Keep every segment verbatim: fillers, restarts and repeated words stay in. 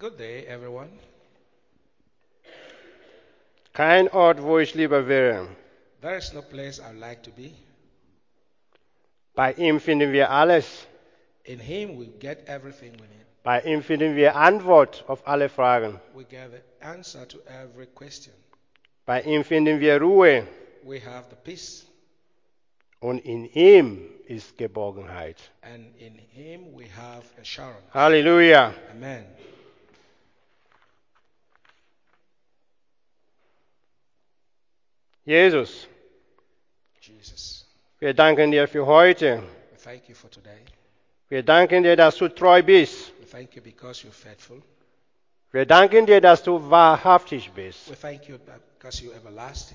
Good day, everyone. Kein Ort, wo ich lieber wäre. There is no place I'd like to be. Bei ihm finden wir alles. In Him, we get everything we need. Bei ihm finden wir Antwort auf alle Fragen. We get the answer to every question. Bei ihm finden wir Ruhe. We have the peace. Und in ihm ist Geborgenheit. And in Him, we have assurance. Halleluja. Amen. Jesus, Jesus, wir danken dir für heute. we thank you for today. Wir danken dir, dass du treu bist. We thank you because you're faithful. Wir danken dir, dass du wahrhaftig bist. We thank you because you're everlasting.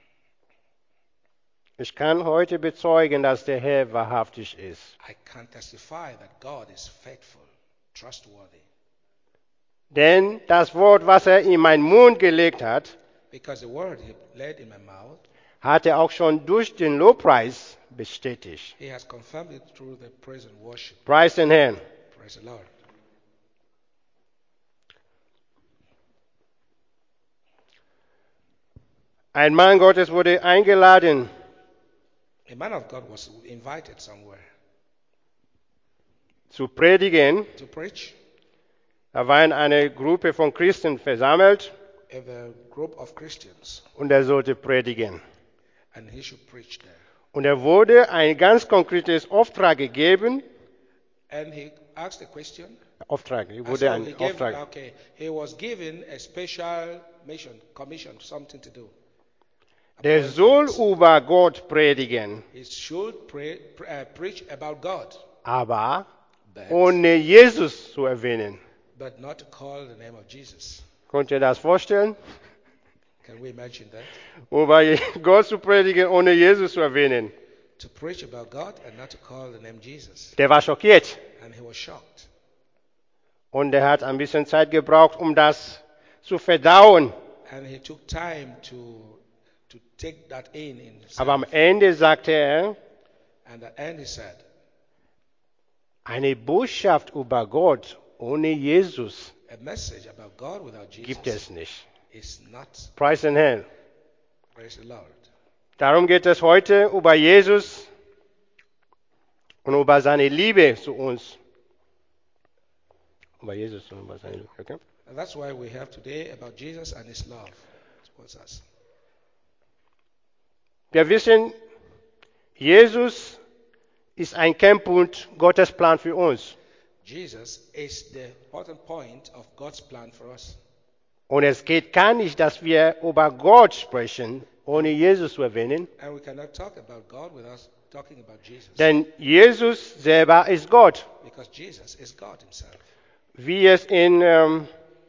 Ich kann heute bezeugen, dass der Herr wahrhaftig ist. I can testify that God is faithful, trustworthy. Denn das Wort, was er in meinen Mund gelegt hat, Because the word He laid in my mouth, hat er auch schon durch den Lobpreis bestätigt. He has confirmed it through the praise and worship. Preis den Herrn. Praise the Lord. Ein Mann Gottes wurde eingeladen, A man of God was invited somewhere zu predigen. to preach. Da war eine Gruppe von Christen versammelt Of a group of Christians, und er sollte predigen. and he should preach there. Und er wurde ein ganz konkretes Auftrag gegeben. And he asked a question. Auftrag, er And wurde so he ein gave, Auftrag. okay, he was given a special mission, commission, something to do. Der soll über Gott predigen, He should pray, pre- uh, preach about God, aber but, ohne Jesus zu erwähnen. but not to call the name of Jesus. Könnt ihr das vorstellen? Can we imagine that? Über Gott zu predigen, ohne Jesus zu erwähnen. To preach about God and not to call the name Jesus. Der war schockiert. And he was shocked. Und er hat ein bisschen Zeit gebraucht, um das zu verdauen. And he took time to, to take that in himself. Aber am Ende sagte er, And at the end he said, eine Botschaft über Gott ohne Jesus a message about God without Jesus gibt es nicht. is not. Preis den Herrn. Praise the Lord. Darum geht es heute über Jesus und über seine Liebe zu uns. Über Jesus und über seine Liebe. Okay? And that's why we have today about Jesus and his love towards us. Wir wissen, Jesus ist ein Kernpunkt Gottes Plan für uns. Jesus is the important point of God's plan for us. Und es geht gar nicht, dass wir über Gott sprechen, ohne Jesus zu erwähnen. And we cannot talk about God without talking about Jesus. Denn Jesus selber ist Gott. Because Jesus is God himself. Wie es in, ähm,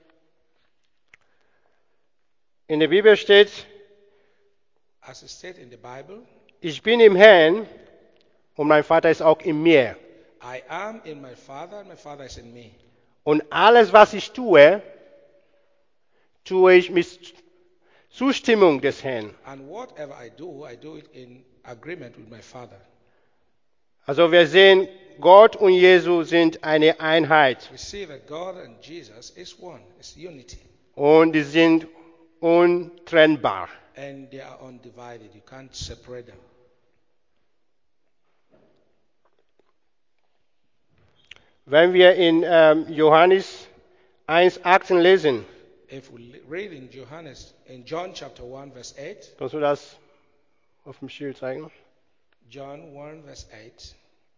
in der Bibel steht, As it stated in the Bible, ich bin im Herrn und mein Vater ist auch in mir. I am in my Father and my Father is in me. Und alles, was ich tue, tue ich mit Zustimmung des Herrn. And whatever I do, I do it in agreement with my Father. Also wir sehen, Gott und Jesus sind eine Einheit. We see that God and Jesus is one, is unity. Und die sind untrennbar. And they are undivided. You can't separate them. Wenn wir in ähm, Johannes eins achtzehn lesen, If we read in Johannes, in John chapter one, verse eight, kannst du das auf dem Schild zeigen? John one, verse eight,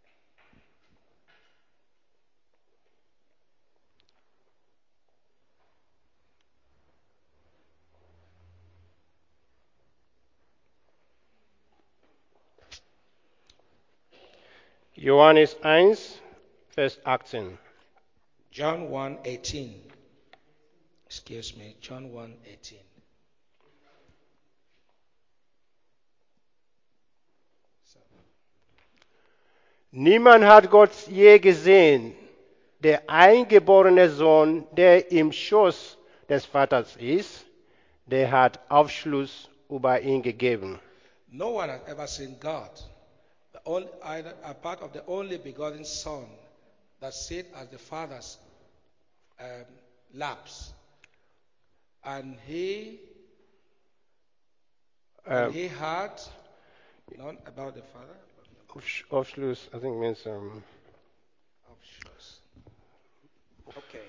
Johannes eins, Vers achtzehn. John one, eighteen. Excuse me, John one, eighteen. So, Niemand hat Gott je gesehen. Der eingeborene Sohn, der im Schoß des Vaters ist, der hat Aufschluss über ihn gegeben. no one has ever seen God, the only, either, a part of the only begotten Son that sits at the Father's um, lapse. And he, Um, and he had known about the Father. Aufsch- Aufschluss, I think means um, Aufschluss. Okay.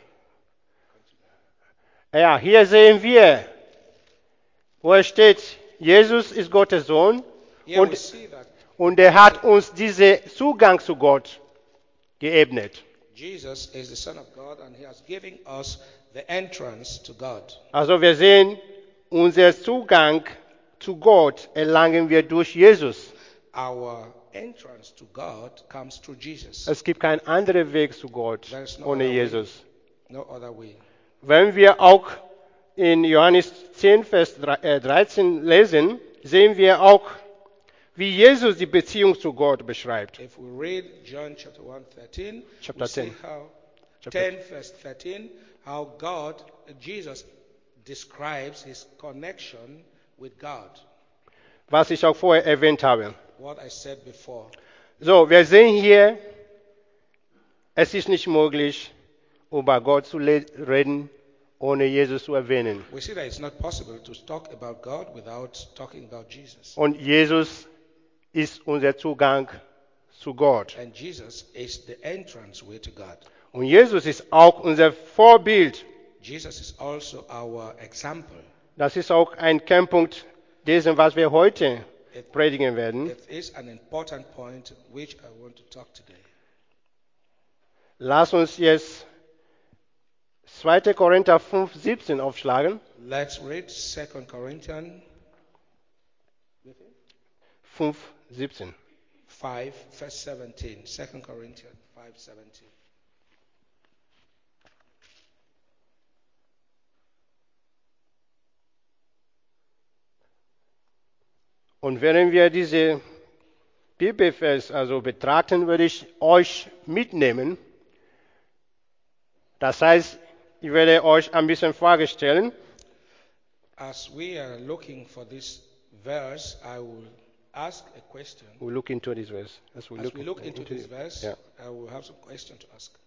ja, hier sehen wir, wo es steht, Jesus ist Gottes Sohn Here we und, see that und er hat uns diesen Zugang zu Gott geebnet. Jesus is the Son of God and he has given us the entrance to God. Also wir sehen, unser Zugang zu Gott erlangen wir durch Jesus. Our entrance to God comes through Jesus. Es gibt keinen anderen Weg zu Gott There is no ohne other way. Jesus. No other way. Wenn wir auch in Johannes zehn, Vers dreizehn lesen, sehen wir auch, wie Jesus die Beziehung zu Gott beschreibt. If we read John chapter one, thirteen, Chapter we see ten. how Chapter ten verse thirteen, how God, Jesus describes his connection with God. Was ich auch vorher erwähnt habe. What I said before. So, wir sehen hier, es ist nicht möglich, über Gott zu le- reden, ohne Jesus zu erwähnen. We see that it's not possible to talk about God without talking about Jesus. Und Jesus ist unser Zugang zu Gott. And Jesus is the entrance way to God. Und Jesus ist auch unser Vorbild. Jesus is also our example. Das ist auch ein Kernpunkt dessen, was wir heute It, predigen werden. it is an important point which I want to talk today. Lass uns jetzt zweiter Korinther fünf, siebzehn aufschlagen. Let's read Second Corinthians fünf, siebzehn. five, verse seventeen. Second Corinthians five, seventeen. Und wenn wir diese Bibelvers also betrachten, würde ich euch mitnehmen. Das heißt, ich werde euch ein bisschen Frage stellen. As we are looking for this verse, I will ask a question. We look into this verse. As we As look, we look into this it. verse, Yeah. I will have some question to ask.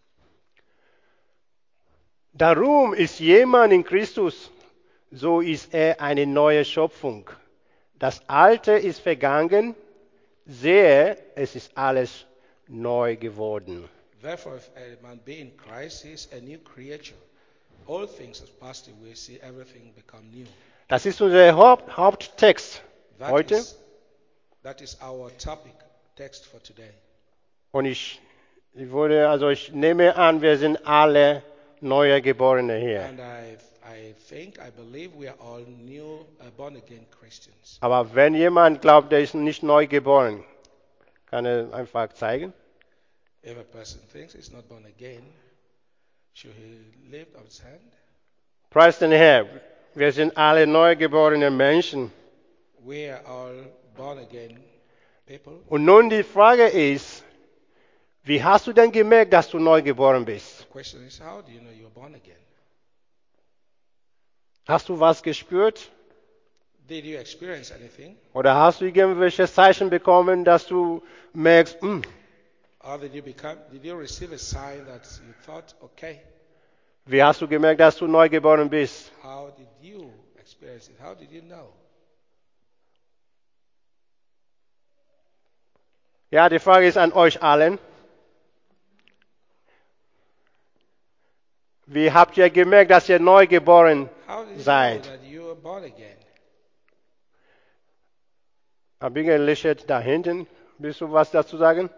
Darum ist jemand in Christus, so ist er eine neue Schöpfung. Das Alte ist vergangen, sehe, es ist alles neu geworden. Therefore, if a man be in Christ, he is a new creature. All things have passed away, see everything become new. Das ist unser Haupt, Haupttext That heute. is, that is our topic, text for today. Und ich, ich würde, also ich nehme an, wir sind alle neue Geborene hier. And I, I think, I believe we are all new, uh, born again Christians. Aber wenn jemand glaubt, der ist nicht neu geboren, kann er einfach zeigen. If a person thinks he's not born again, should he lift up his hand? Preis den Herrn. Wir sind alle neugeborene Menschen. We are all born again people. Und nun die Frage ist, wie hast du denn gemerkt, dass du neugeboren bist? The question is, how do you know you're born again? Hast du was gespürt? Did you experience anything? Oder hast du irgendwelche Zeichen bekommen, dass du merkst, hm, Or did you become, did you receive a sign that you thought, okay, wie hast du gemerkt, dass du neugeboren bist? how did you experience it? How did you know? Ja, die Frage ist an euch allen. Wie habt ihr gemerkt, dass ihr neugeboren How did you seid? know that you were born again? Abigail lächelt da hinten. Willst du was dazu sagen?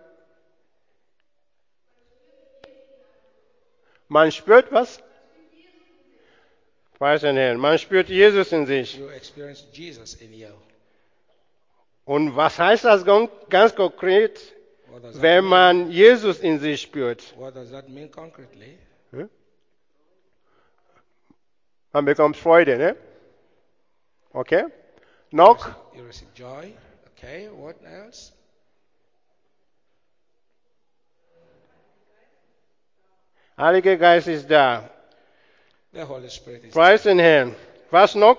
Man spürt was? Preis den Herrn. Man spürt Jesus in sich. You experienced Jesus in you. Und was heißt das ganz, ganz konkret, What does, that wenn mean? man Jesus in sich spürt? What does that mean concretely? Hm? Man bekommt Freude, ne? Okay? Noch? You receive joy. Okay, what else? Heiliger Geist ist da. The Holy Spirit is Preis den Herrn. Was noch?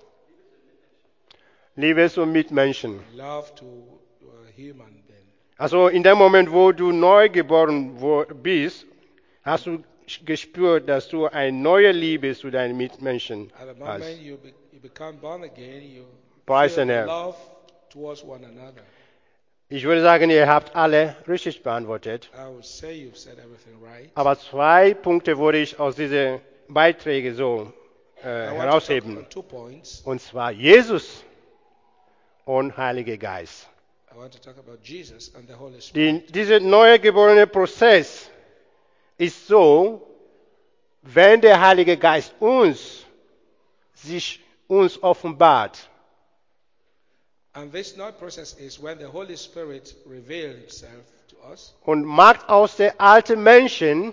Liebe zu Mitmenschen. love to uh, human being. Also in dem Moment, wo du neugeboren wo- bist, hast du gespürt, dass du eine neue Liebe zu deinen Mitmenschen At the hast. moment you, be, you become born again, you Preis feel den Herrn. love towards one another. Ich würde sagen, ihr habt alle richtig beantwortet. I would say you've said everything right. Aber zwei Punkte würde ich aus diesen Beiträgen so äh, I want to talk herausheben. on two points. Und zwar Jesus und Heiliger Geist. I want to talk about Jesus and the Holy Die, Spirit. dieser neugeborene Prozess ist so, wenn der Heilige Geist uns, sich uns offenbart, And this new process is when the Holy Spirit reveals himself to us und macht aus der alten Menschen,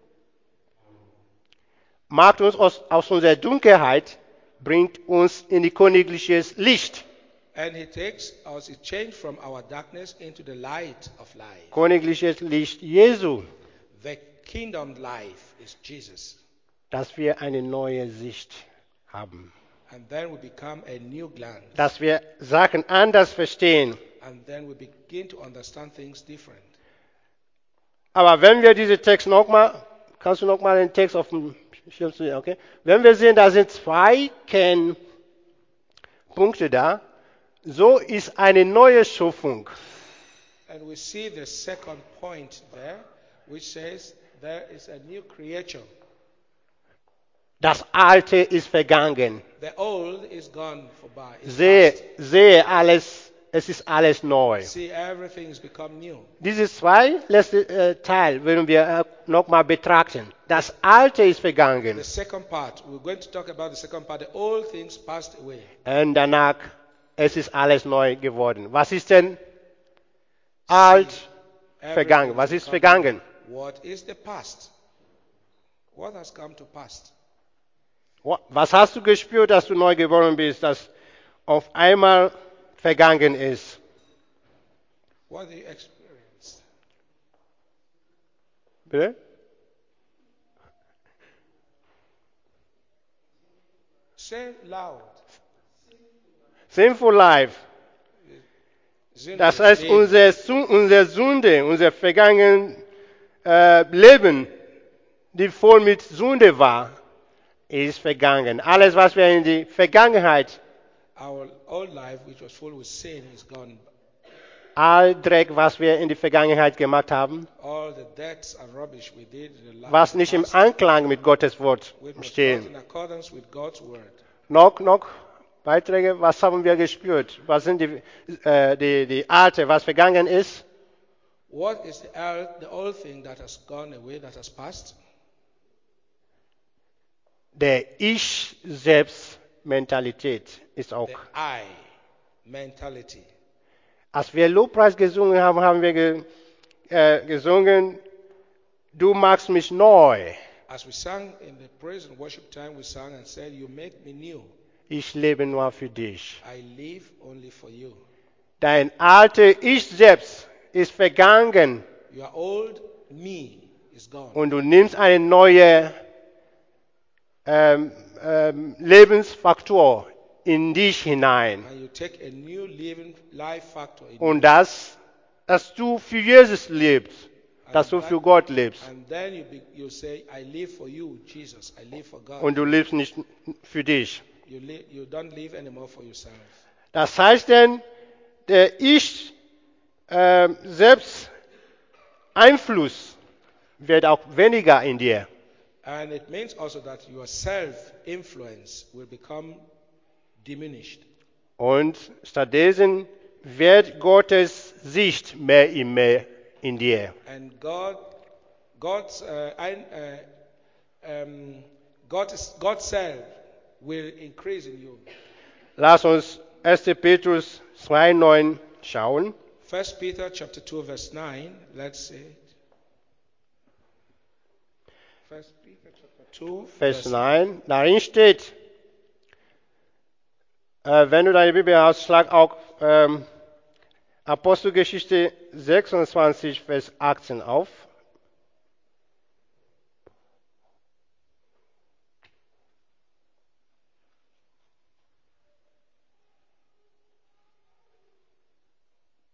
macht uns aus, aus unserer Dunkelheit, bringt uns in die königliches Licht. and he takes us, he changed from our darkness into the light of life. Königliches Licht Jesu, The kingdom life is Jesus. dass wir eine neue Sicht haben. And then we become a new glance. Dass wir Sachen anders verstehen. And then we begin to understand things different. Aber wenn wir diesen Text nochmal, kannst du nochmal den Text auf dem Schirm sehen, okay? Wenn wir sehen, da sind zwei Kernpunkte da, so ist eine neue Schöpfung. And we see the second point there, which says there is a new creature. Das Alte ist vergangen. The old is gone by. It's Sehe, past. sehe alles, es ist alles neu. See, everything has become new. Dieses zwei letzte äh, Teil werden wir äh, nochmal betrachten. Das Alte ist vergangen. The second part, we're going to talk about the second part. The old things passed away. Und danach, es ist alles neu geworden. Was ist denn alt, Everything vergangen? has Was ist become vergangen? new. What is the past? What has come to past? Was hast du gespürt, dass du neu geboren bist, das auf einmal vergangen ist? What do you experience? Bitte? Say loud. Sinful Life. Das heißt, unsere, unsere Sünde, unser vergangenes äh, Leben, die voll mit Sünde war, ist vergangen. Alles, was wir in die Vergangenheit, Our old life, which was full with sin, is gone. all Dreck, was wir in die Vergangenheit gemacht haben, All the debts and rubbish we did in the life was nicht im Anklang mit Gottes Wort which was not stehen. in accordance with God's word. Noch, noch Beiträge, was haben wir gespürt? Was sind die, äh, die, die Alte, was vergangen ist? What is the, old- the old thing that has gone away, that has passed? Der Ich-Selbst-Mentalität ist auch. The I mentality. Als wir Lobpreis gesungen haben, haben wir ge, äh, gesungen, du machst mich neu. As we sang in the praise and worship time, we sang and said, "You make me new. Ich lebe nur für dich. I live only for you." Dein alter Ich selbst ist vergangen Your old me is gone. und du nimmst eine neue ähm, ähm, Lebensfaktor in dich hinein. And you take a new living life factor in Und you. das, dass du für Jesus lebst, dass du And für that- Gott lebst. And then you, be, you say, I live for you, Jesus. I live for God. Und du lebst nicht für dich. You, li- you don't live anymore for yourself. Das heißt denn, der Ich äh, selbst Einfluss wird auch weniger in dir. And it means also that your self-influence will become diminished. Und stattdessen wird Gottes Sicht mehr und mehr in dir. And God, God's, uh, ein, uh, um, God's, God's self will increase in you. Lass uns erster Petrus zwei neun schauen. First Peter chapter two verse nine. Let's see it. First Peter chapter two Vers verse neun. Darin steht, äh, wenn du deine Bibel hast, schlag auch ähm, Apostelgeschichte sechsundzwanzig, Vers achtzehn auf.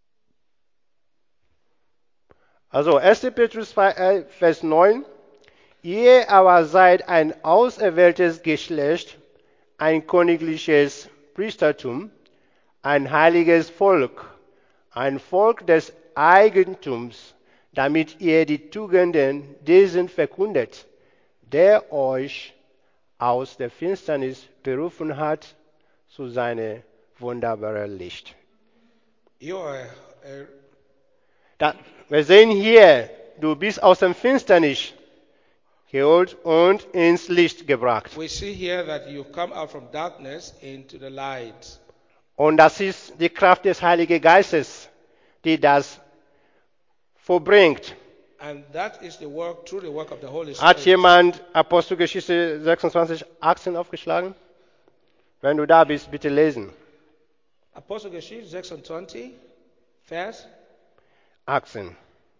Also erster Petrus zwei, äh, Vers neun. Ihr aber seid ein auserwähltes Geschlecht, ein königliches Priestertum, ein heiliges Volk, ein Volk des Eigentums, damit ihr die Tugenden dessen verkündet, der euch aus der Finsternis berufen hat zu seinem wunderbaren Licht. You are a, Da, wir sehen hier, du bist aus der Finsternis geholt und ins Licht gebracht. we see here that you've come out from darkness into the light. Und das ist die Kraft des Heiligen Geistes, die das vollbringt. And that is the work, through the work of the Holy Hat Spirit. jemand Apostelgeschichte sechsundzwanzig, achtzehn aufgeschlagen? Wenn du da bist, bitte lesen. Apostelgeschichte sechsundzwanzig, Vers. achtzehn.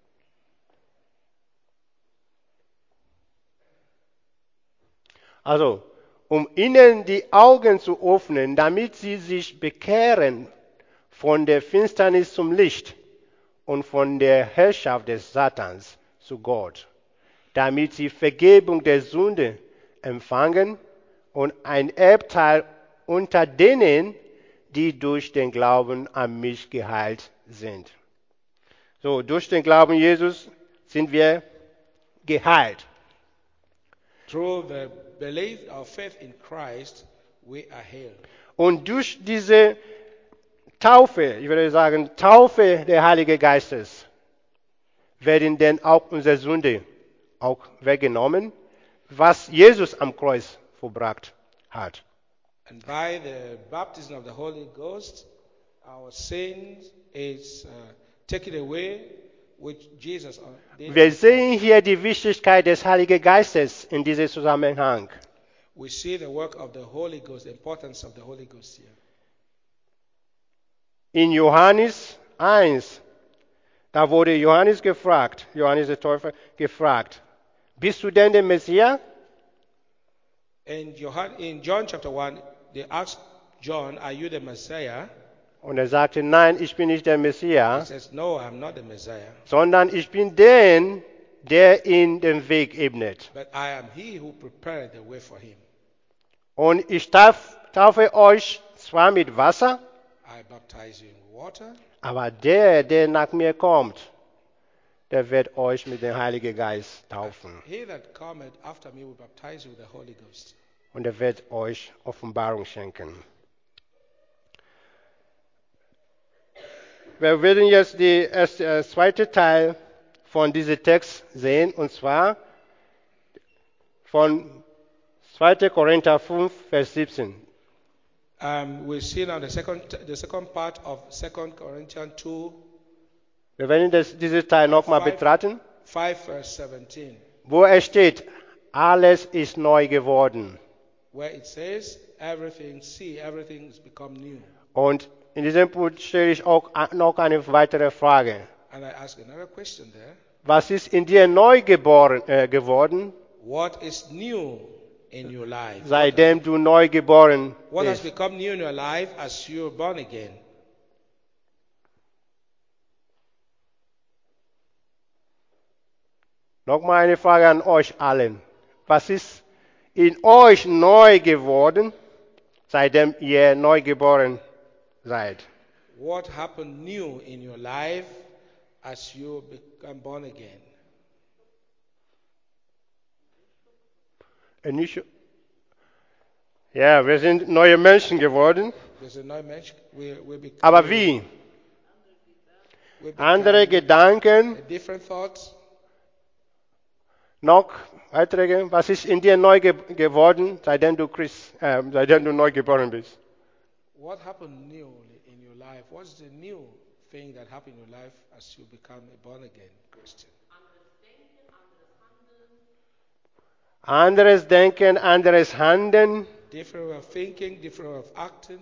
Also, um ihnen die Augen zu öffnen, damit sie sich bekehren von der Finsternis zum Licht und von der Herrschaft des Satans zu Gott, damit sie Vergebung der Sünde empfangen und ein Erbteil unter denen, die durch den Glauben an mich geheilt sind. So, durch den Glauben Jesus sind wir geheilt. Through the belief of faith in Christ, we are healed. Und durch diese Taufe, ich würde sagen, Taufe des Heiligen Geistes, werden dann auch unsere Sünde auch weggenommen, was Jesus am Kreuz vollbracht hat. And by the baptism of the Holy Ghost, our sins is uh, taken away, which Jesus did. Wir sehen hier die Wichtigkeit des Heiligen Geistes in diesem Zusammenhang. We see the work of the Holy Ghost, the importance of the Holy Ghost here. In Johannes eins, da wurde Johannes gefragt, Johannes der Täufer gefragt, bist du denn der Messias? In, Johann, in John chapter one, they asked John, are you the Messiah? Und er sagte, nein, ich bin nicht der He Messias, says, no, I'm not the Messiah, sondern ich bin der, der ihm den Weg ebnet. but I am he who prepared the way for him. Und ich tauf, taufe euch zwar mit Wasser, I baptize you in water, aber der, der nach mir kommt, der wird euch mit dem Heiligen Geist taufen. he that cometh after me will baptize you with the Holy Ghost. Und er wird euch Offenbarung schenken. Wir werden jetzt den äh, zweiten Teil von diesem Text sehen, und zwar von zweiter Korinther fünf, Vers siebzehn. Um, we see now the second, the second part of Second Corinthians two, Wir werden das, diesen Teil nochmal Five. betrachten, five verse seventeen, wo es steht, alles ist neu geworden. where it says, everything, see, everything has become new. Und in diesem Punkt stelle ich auch noch eine weitere Frage. And I ask another question there. Was ist in dir neu geboren, äh, geworden, What is new in your life? seitdem du neu geboren What has bist? become new in your life as you're born again? Nochmal eine Frage an euch allen. Was ist in euch neu geworden, seitdem ihr neu geboren seid? What happened new in your life as you become born again? Äh, nicht- Ja, wir sind neue Menschen geworden. There's a new mensch- we, we become, Aber wie? we become Andere Gedanken, a different thoughts. noch weitere. Was ist in dir neu ge geworden, seitdem du, Christ, äh, seitdem du neu geboren bist? What happened new in your life? What's the new thing that happened in your life as you become a born again Christian? Anderes Denken, anderes Handeln, Different way of thinking, different way of acting.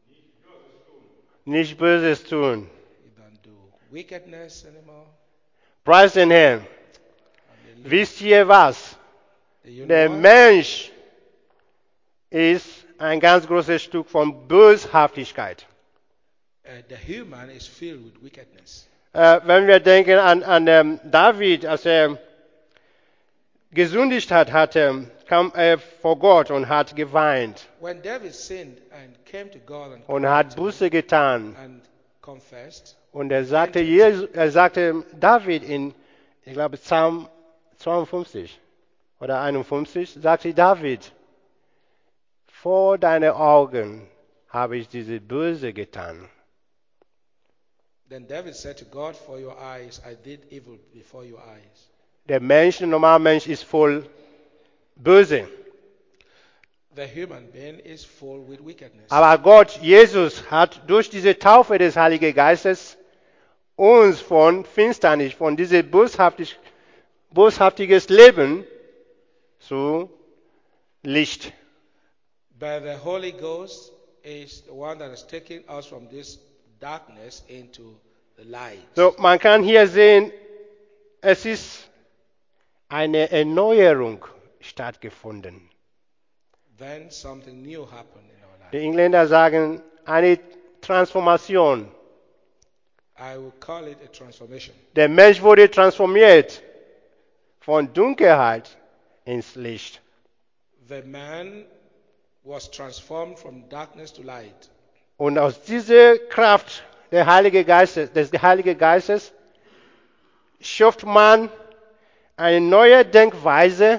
nicht Böses tun. You don't do wickedness anymore. Preis den Herrn. Wisst ihr was? Do you Der know what? Mensch ist ein ganz großes Stück von Böshaftigkeit. Uh, the human is filled with wickedness. Äh, wenn wir denken an, an ähm, David, als er gesündigt hat, hatte, kam er vor Gott und hat geweint When David sinned and came to God and, und hat cried Buße getan. and confessed, Und er sagte, repented, Jesus, er sagte David in, ich glaube, Psalm zweiundfünfzig oder einundfünfzig, sagte David, vor deinen Augen habe ich diese Böse getan. then David said to God, for your eyes I did evil before your eyes. Der Mensch, der normale Mensch, ist voll Böse. The human being is full with wickedness. Aber Gott, Jesus, hat durch diese Taufe des Heiligen Geistes uns von Finsternis, von diesem boshaftig, boshaftiges Leben zu Licht. But the Holy Ghost is the one that is taking us from this darkness into the light. So, man kann hier sehen, es ist eine Erneuerung stattgefunden. Then something new happened in our Die life. Engländer sagen eine Transformation. I will call it a transformation. Der Mensch wurde transformiert von Dunkelheit ins Licht. The man was transformed from darkness to light. Und aus dieser Kraft der Heilige Geistes, des Heiligen Geistes schafft man eine neue Denkweise,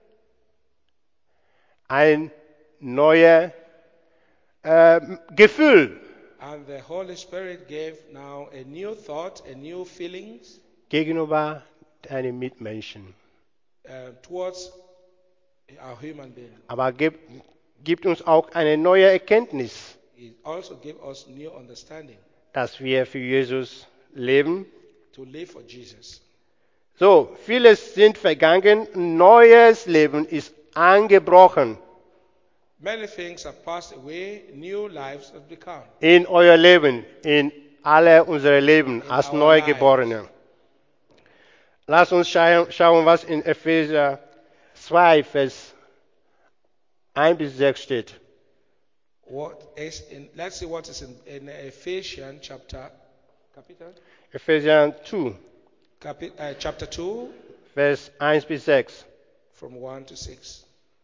ein neues äh, Gefühl And the Holy Spirit gave now a new thought, a new feelings gegenüber deinen Mitmenschen. uh, towards our human being. Aber gibt, gibt uns auch eine neue Erkenntnis, It also gave us new understanding dass wir für Jesus leben. to live for Jesus. So, vieles sind vergangen, neues Leben ist angebrochen Many things have passed away, new lives have become. in euer Leben, in alle unsere Leben In als our Neugeborene. Lass uns schauen, schauen, was in Epheser zwei, Vers eins bis sechs steht. What is in, let's see what is in, in Ephesians chapter, capital, Epheser zwei, capi, uh, chapter two, Vers eins bis sechs. from one to six.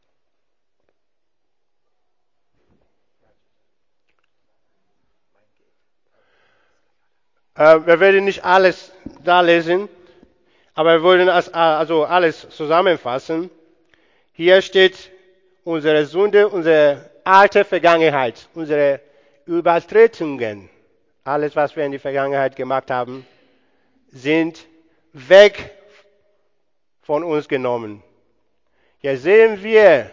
Äh, wir werden nicht alles da lesen, aber wir wollen das, also alles zusammenfassen. Hier steht unsere Sünde, unsere alte Vergangenheit, unsere Übertretungen, alles, was wir in der Vergangenheit gemacht haben, sind weg von uns genommen. Hier sehen wir,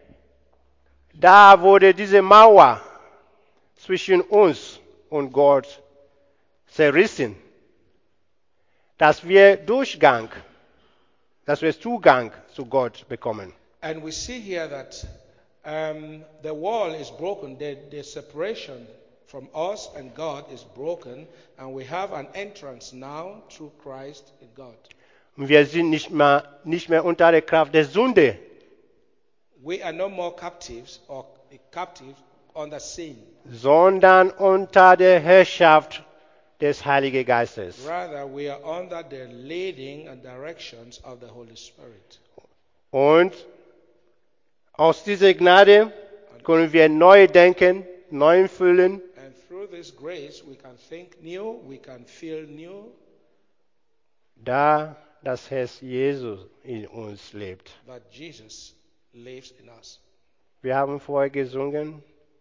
da wurde diese Mauer zwischen uns und Gott zerrissen, dass wir Durchgang, dass wir Zugang zu Gott bekommen. And we see here that um, the wall is broken, the, the separation from us and God is broken, and we have an entrance now through Christ in God. Und wir sind nicht mehr, nicht mehr unter der Kraft der Sünde, We are no more captives or captive under sin. sondern unter der Herrschaft des Heiligen Geistes. Rather, we are under the leading and directions of the Holy Spirit. Und aus dieser Gnade können wir neu denken, neu fühlen, And through this grace, we can think new, we can feel new, da das Herz Jesus in uns lebt. that Jesus lives in us. Wir haben vorher gesungen,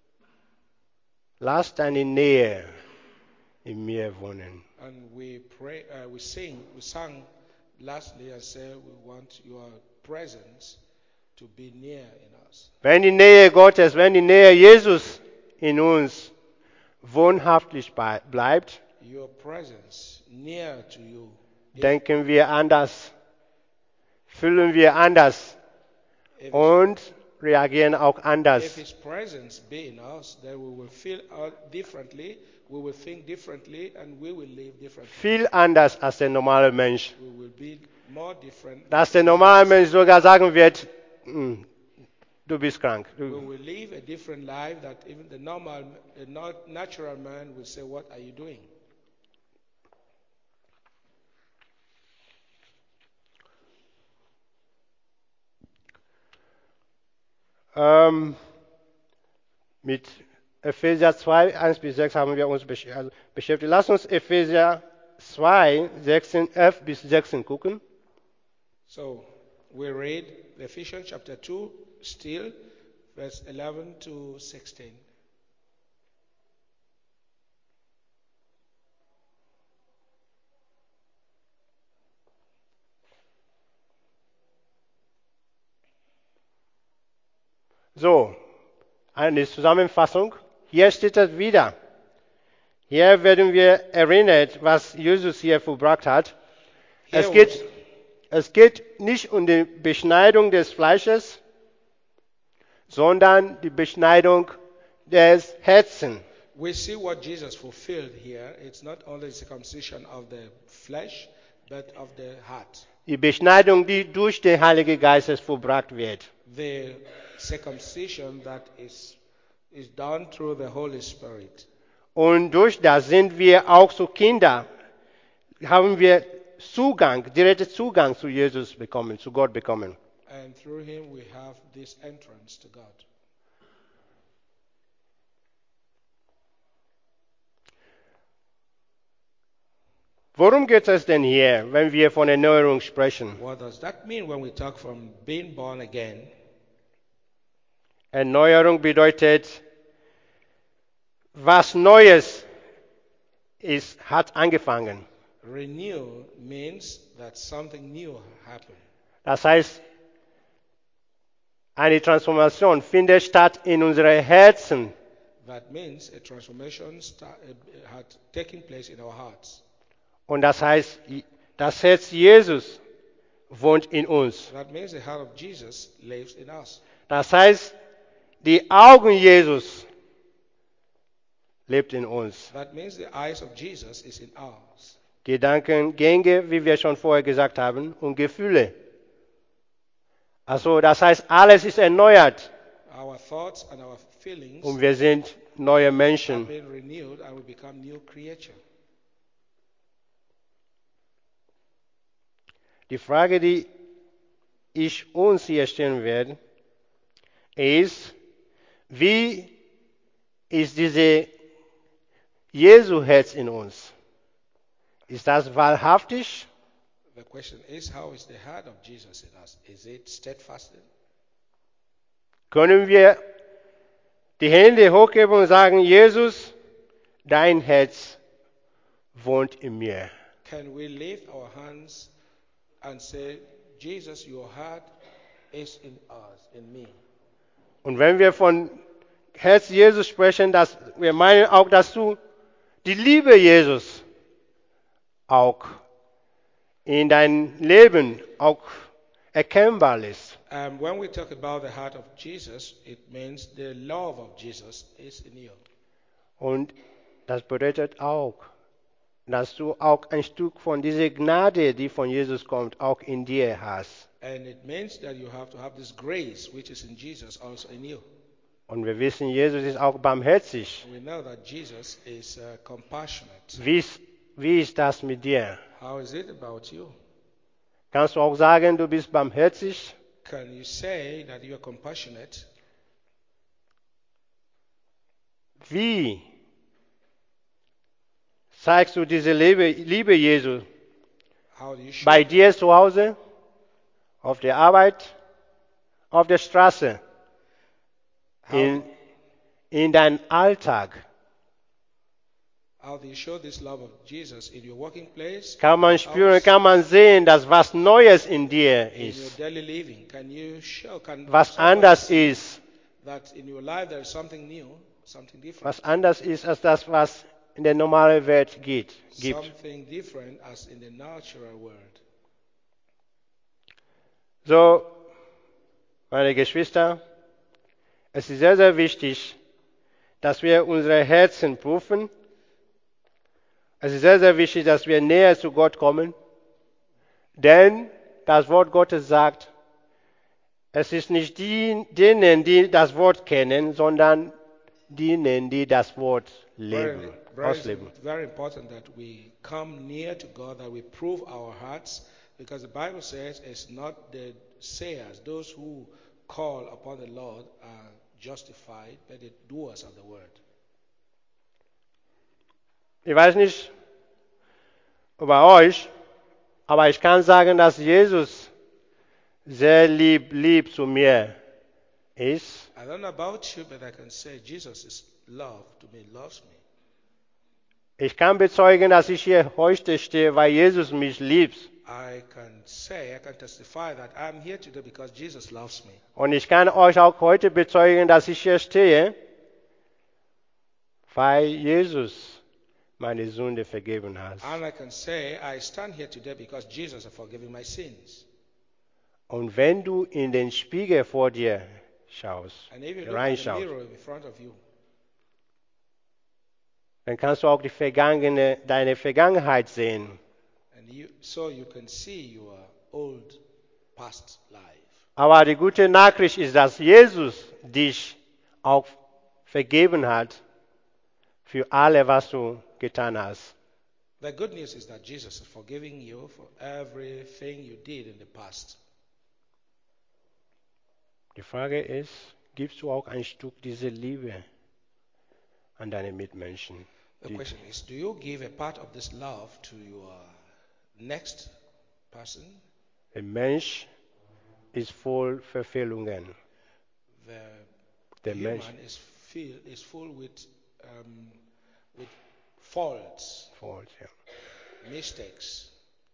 lass deine Nähe in mir wohnen. And we pray, uh, we sing, we sang lastly and said we want your presence to be near in us. Wenn die Nähe Gottes, wenn die Nähe Jesus in uns wohnhaftlich bei- bleibt, Your presence near to you. denken wir anders, fühlen wir anders If, und reagieren auch if anders. His presence be in us, then we will feel out differently, we will think differently, and we will live differently. Viel anders als der normale Mensch. We will be more different. Dass der normale Mensch sogar sagen wird, "Hm, du bist krank. We Du, will live a different life that even the normal, the not natural man will say, "What are you doing?" Ähm, mit Epheser zwei, eins bis sechs haben wir uns besch also beschäftigt. Lass uns Epheser zwei, sechzehn, elf bis sechzehn gucken. So we read Ephesians chapter two, still, verse eleven to sixteen. So, eine Zusammenfassung. Hier steht es wieder. Hier werden wir erinnert, was Jesus hier verbracht hat. Es Here geht, es geht nicht um die Beschneidung des Fleisches, sondern die Beschneidung des Herzens. we see what Jesus fulfilled here. It's not only the circumcision of the flesh, but of the heart. Die Beschneidung, die durch den Heiligen Geist verbracht wird. The circumcision that is, is done through the Holy Spirit. Und durch das sind wir auch so Kinder, haben wir Zugang, direkten Zugang zu Jesus bekommen, zu Gott bekommen. And through him we have this entrance to God. Worum geht es denn hier, wenn wir von Erneuerung sprechen? What does that mean when we talk from being born again? Erneuerung bedeutet, was Neues ist, hat angefangen. Renew means that something new happened. Das heißt, eine Transformation findet statt in unseren Herzen. That means a transformation start, uh, had taken place in our hearts. Und das heißt, das Herz Jesus wohnt in uns. That means the heart of Jesus lives in us. Das heißt, die Augen Jesus lebt in uns. That means the eyes of Jesus is in us. Gedanken, Gänge, wie wir schon vorher gesagt haben, und Gefühle. Also das heißt, alles ist erneuert Our thoughts and our feelings und wir sind neue have Menschen. been renewed and we become new creature. Die Frage, die ich uns hier stellen werde, ist, wie ist diese Jesu-Herz in uns? Ist das wahrhaftig? The question is, how is the heart of Jesus in us? Is it steadfast? Können wir die Hände hochheben und sagen, Jesus, dein Herz wohnt in mir. Can we lift our hands and say, Jesus, your heart is in us, in me? Und wenn wir von Herz Jesus sprechen, dass wir meinen auch, dass du die Liebe Jesus auch in dein Leben auch erkennbar ist. Um, when we talk about the heart of Jesus, it means the love of Jesus is in you. Und das bedeutet auch, dass du auch ein Stück von dieser Gnade, die von Jesus kommt, auch in dir hast. And it means that you have to have this grace which is in Jesus also in you. Und wir wissen, Jesus ist auch barmherzig. We know that Jesus is uh, compassionate. Wie ist, wie ist das mit dir? How is it about you? Kannst du auch sagen, du bist barmherzig? Can you say that you are compassionate? Wie zeigst du diese Liebe, Liebe Jesu? How do you show Bei dir zu Hause, auf der Arbeit, auf der Straße, how, in, in deinem Alltag. how do you show this love of Jesus in your working place? Kann in man your spüren, house, kann man sehen, dass was Neues in dir in your ist, daily living? Can you show? Can was someone anders see ist, that in your life there is something new, something different, was anders ist als das, was in der normalen Welt geht, gibt. something different as in the natural world? So, meine Geschwister, es ist sehr, sehr wichtig, dass wir unsere Herzen prüfen. Es ist sehr, sehr wichtig, dass wir näher zu Gott kommen. Denn das Wort Gottes sagt, es ist nicht die, denen, die das Wort kennen, sondern denen, die das Wort leben, Very, very, ausleben. very important that we come near to God, that we prove our hearts, because the Bible says it's not the sayers, those who call upon the Lord are justified by the doers of the word. Ich weiß nicht über euch, aber ich kann sagen, dass Jesus sehr lieb, lieb zu mir ist. I don't know about you, but I can say Jesus is love to me, loves me. Ich kann bezeugen, dass ich hier heute stehe, weil Jesus mich liebt. I can say, I can testify that I'm here today because Jesus loves me. Und ich kann euch auch heute bezeugen, dass ich hier stehe, weil Jesus meine Sünde vergeben hat. And I can say, I stand here today because Jesus has forgiven my sins. Und wenn du in den Spiegel vor dir schaust, And if you look at the reinschaust, mirror in front of you, dann kannst du auch die vergangene, deine Vergangenheit sehen. and you, so you can see your old past life. Aber die gute Nachricht ist, dass Jesus dich auch vergeben hat für alle, was du getan hast. The good news is that Jesus is forgiving you for everything you did in the past. Die Frage ist, gibst du auch ein Stück dieser Liebe an deine Mitmenschen? The Die, question is, do you give a part of this love to your next person? der Mensch ist voll Verfehlungen. The Der Mensch, human is, feel, is full with, um, with faults, voll, ja. mistakes.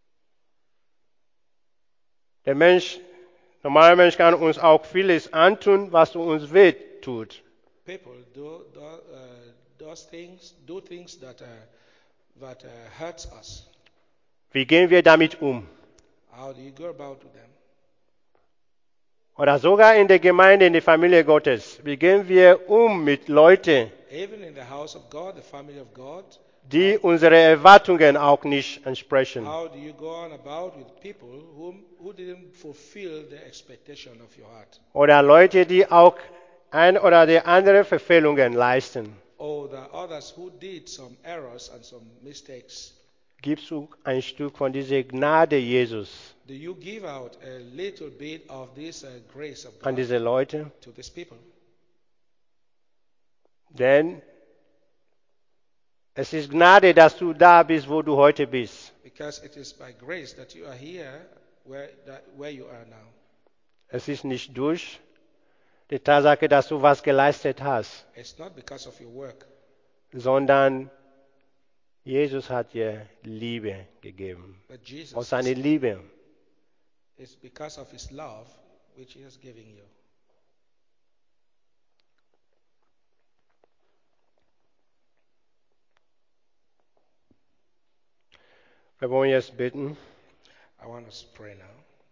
Der Mensch, normaler Mensch kann uns auch vieles antun, was uns weh tut. People do, do uh, those things, do things that uh, that uh, hurts us. Wie gehen wir damit um? How do you go about with them? Oder sogar in der Gemeinde, in der Familie Gottes. Wie gehen wir um mit Leuten, Even in the house of God, the family of God, die unsere Erwartungen auch nicht entsprechen? how do you go on about with people whom, who didn't fulfill the expectation of your heart? Oder Leute, die auch ein oder die andere Verfehlungen leisten? Or the others who did some errors and some mistakes? Gibst du ein Stück von dieser Gnade Jesus Do you give out a little bit of this uh, grace of an God diese Leute? to these people? Denn es ist Gnade, dass du da bist, wo du heute bist. Because it is by grace that you are here where, that, where you are now. Es ist nicht durch die Tatsache, dass du was geleistet hast, It's not because of your work, sondern Jesus hat dir Liebe gegeben. but Jesus Aus seiner is, Liebe. it's because of his love which he is giving you. Wir wollen jetzt bitten. I want us to pray now.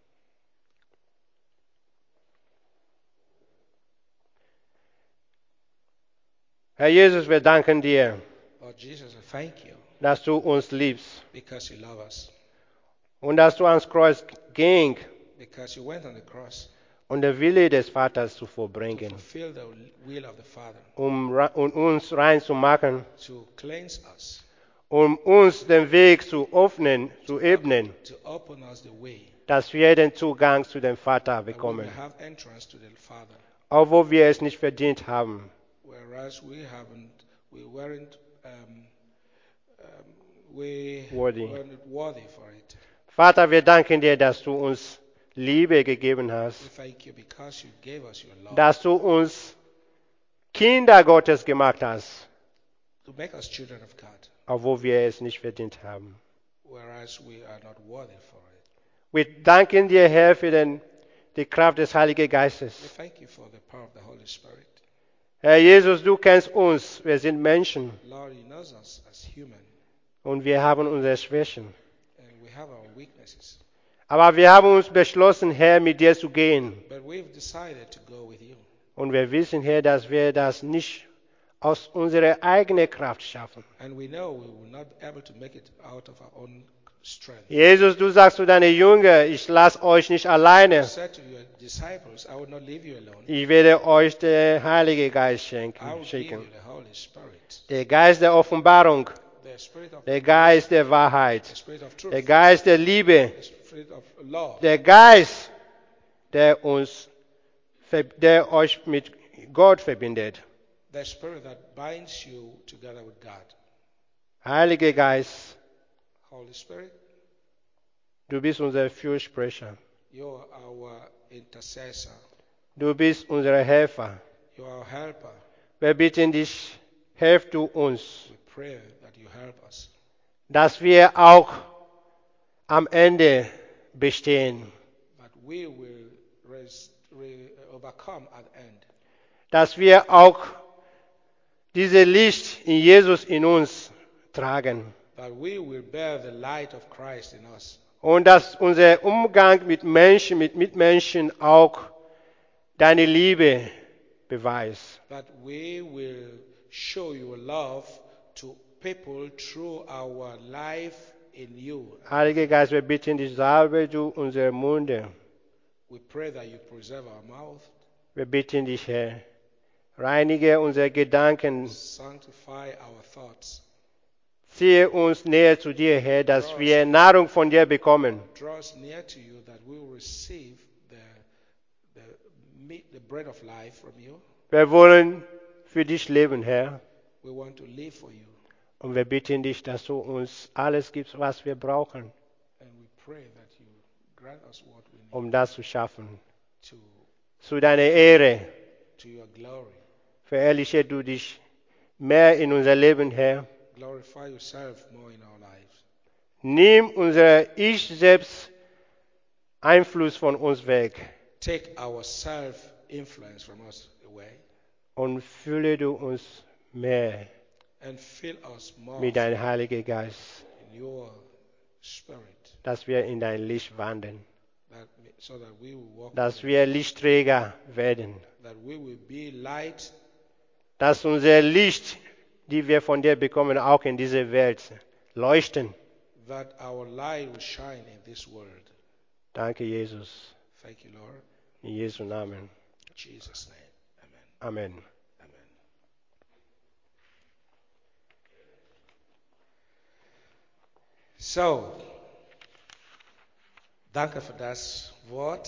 Herr Jesus, wir danken dir, Lord Jesus, I thank you dass du uns liebst because you love us, und dass du ans Kreuz ging, because you went on the cross um den Wille des Vaters zu to vollbringen, fulfill the will of the Father, um, ra- um uns rein zu machen, to cleanse us, um uns den Weg zu öffnen, zu ebnen, to open us the way dass wir den Zugang zu dem Vater that we may bekommen, have entrance to the Father, obwohl wir es nicht verdient haben. whereas we haven't, we weren't, um, um, we Worthy. weren't worthy for it. Vater, wir danken dir, dass du uns Liebe gegeben We hast, thank you because you gave us your love dass du uns Kinder Gottes gemacht hast, to make us children of God, obwohl wir es nicht verdient haben. whereas we are not worthy for it. Wir danken dir, Herr, für den, die Kraft des Heiligen We Geistes. thank you for the power of the Holy Spirit. Herr Jesus, du kennst uns, wir sind Menschen Lord, you know us as human, und wir haben unsere Schwächen. and we have our weaknesses. Aber wir haben uns beschlossen, Herr, mit dir zu gehen. But we've decided to go with you. Und wir wissen, Herr, dass wir das nicht aus unserer eigenen Kraft schaffen. And we know we will not be able to make it out of our own strength. Jesus, du sagst zu deinen Jüngern, ich lasse euch nicht You alleine. said to your disciples, I will not leave you alone. Ich werde euch den Heiligen Geist I schenken, will give you schicken. the Holy Spirit, Der Geist der Offenbarung, the Spirit of der Geist der Wahrheit, the Spirit of truth, der Geist der Liebe, the Spirit of love, der Geist, der uns der euch mit Gott verbindet. The Spirit that binds you together with God. Heiliger Geist, Holy Spirit, du bist unser Fürsprecher. you're our intercessor. Du bist unser Helfer. You're our helper. Wir bitten dich, hilf du uns, We pray that you help us. dass wir auch am Ende bestehen. That we will res- re- overcome at the end. Dass wir auch dieses Licht in Jesus in uns tragen. That we will bear the light of Christ in us. Und dass unser Umgang mit Menschen, mit Mitmenschen auch deine Liebe beweist. That we will show your love to people through our life in you. Heiliger Geist, wir bitten dich, salbe du unsere Munde. We pray that you preserve our mouth. Wir bitten dich, Herr, reinige unsere Gedanken, Sanctify our thoughts. ziehe uns näher zu dir, Herr, dass wir Nahrung von dir bekommen. Draw us near to you that we will receive the, the meat, the bread of life from you. Wir wollen für dich leben, Herr. We want to live for you. Und wir bitten dich, dass du uns alles gibst, was wir brauchen, And we pray that you grant us what we need um das zu schaffen. to, Zu deiner Ehre to your glory. verherrliche du dich mehr in unser Leben, Herr. Glorify yourself more in our lives. Nimm unser Ich selbst Einfluss von uns weg Take our self-influence from us away und fülle du uns mehr and fill us more mit deinem Heiligen Geist, in your spirit, dass wir in dein Licht wandeln, that, so that we will walk, dass wir Lichtträger werden, that we will be light, dass unser Licht, die wir von dir bekommen, auch in dieser Welt leuchten. that our light will shine in this world. Danke, Jesus. Thank you, Lord. In Jesu Namen. In Jesus' name. Amen. Amen. Amen. So, danke für das Wort.